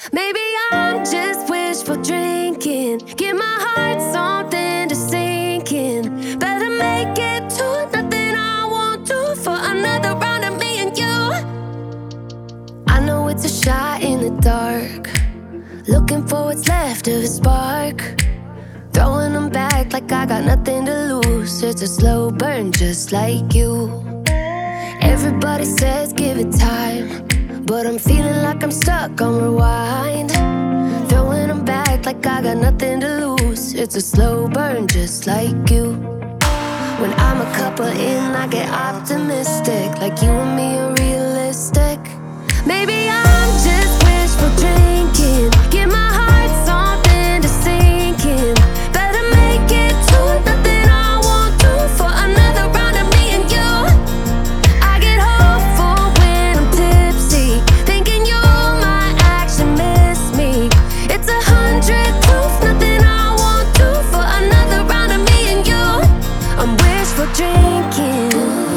Maybe I'm just wishful drinking. Give my heart something to sink in. Better make it to nothing I won't do for another round of me and you. I know it's a shot in the dark, looking for what's left of a spark. Throwing them back like I got nothing to lose. It's a slow burn just like you. Everybody says give it time, but I'm feeling like I'm stuck on rewind. Throwing them back like I got nothing to lose. It's a slow burn just like you. When I'm a couple in, I get optimistic, like you and me are realistic. Maybe I'm just wishful drinking. Give my heart something to sink in. Better make it to nothing I won't do for another round of me and you. I get hopeful when I'm tipsy, thinking you might actually miss me. It's 100 proof, nothing I won't do for another round of me and you. I'm wishful drinking.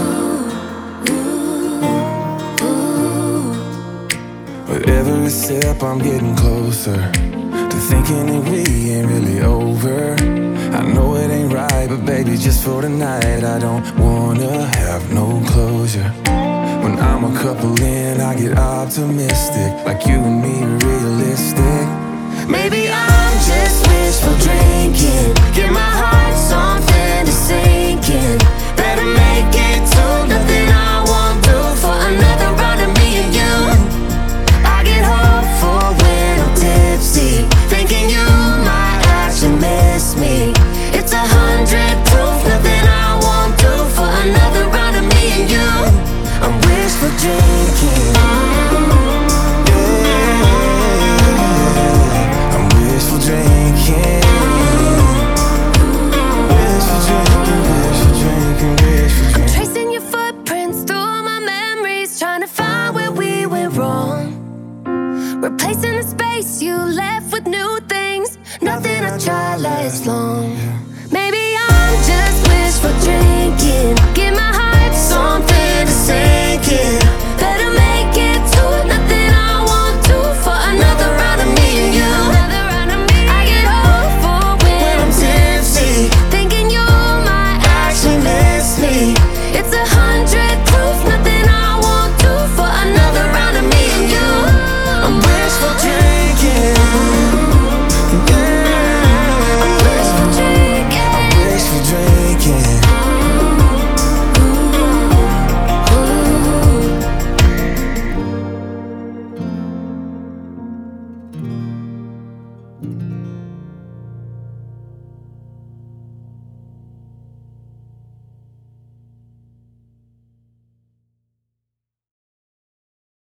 With every sip I'm getting closer to thinking that we ain't really over. I know it ain't right, but baby, just for tonight I don't wanna have no closure. When I'm a couple in, I get optimistic, like you and me are realistic. Maybe I'm just wishful drinking. Give my heart something to sink in. Better make it to nothing I won't do for another round of me and you. I get hopeful when I'm tipsy, thinking you might actually miss me. It's 100 proof, nothing I won't do for another round of me and you. I'm wishful drinking. I'm wishful drinking. Wishful drinking, wishful drinking, wishful drinking. Tracing your footprints through my memories, trying to find where we went wrong. Replacing the space you left with new things. Nothing I try lasts long. Maybe I'm just wishful drinking. Give my heart something to sink in.